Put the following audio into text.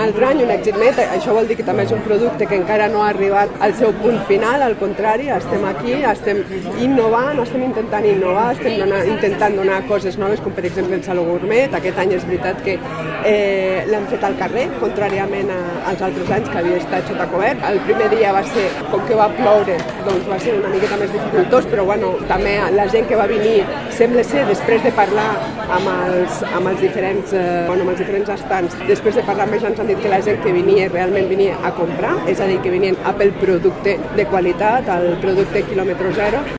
altre any, un èxit net. Això vol dir que també és un producte que encara no ha arribat al seu punt final, al contrari, estem aquí, estem innovant, estem intentant innovar, estem intentant donar coses noves, com per exemple el Saló Gourmet. Aquest any és veritat que l'hem fet al carrer, contràriament als altres anys que havia estat sota cobert. El primer dia va ser, com que va ploure, doncs va ser una miqueta més dificultós, però bueno, també la gent que va venir, sembla ser, després de parlar amb els diferents estants, després de parlar amb ells ens han dit que la gent que venia realment venia a comprar, és a dir, que venien a pel producte de qualitat, al producte quilòmetre zero.